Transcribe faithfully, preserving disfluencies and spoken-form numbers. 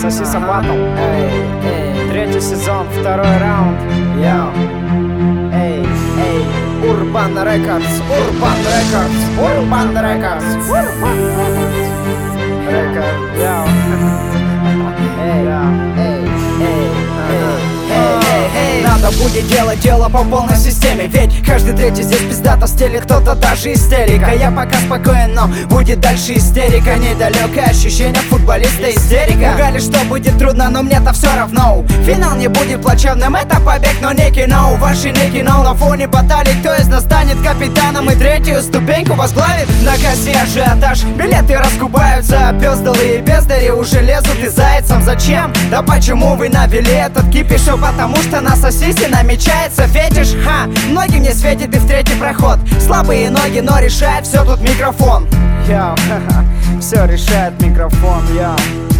Сосиса Батл. Третий сезон, второй раунд. Йоу. Эй, эй. Урбан Рекордс, Урбан Рекордс, Урбан Рекордс, Урбан Рекордс. Йоу. Эй, эй, эй, эй. Надо будет делать дело по полной системе, ведь каждый третий здесь пиздато стелит, кто-то даже истерика. Я пока спокоен, но будет дальше истерика. Недалекое ощущение футболиста истерика. Пугали, что будет трудно, но мне-то все равно. Финал не будет плачевным, это побег, но не кино. Ваши не кино, на фоне баталий кто из нас станет капитаном и третью ступеньку возглавит. На кассе ажиотаж, билеты раскупаются, пёздалы и бездари уже лезут и зайцам. Зачем? Да почему вы навели этот кипиш? Потому что на сосисе намечается фетиш. Ха, многим не светит и в третий проход. Слабые ноги, но решает все тут микрофон. Йоу, ха-ха, все решает микрофон, йоу.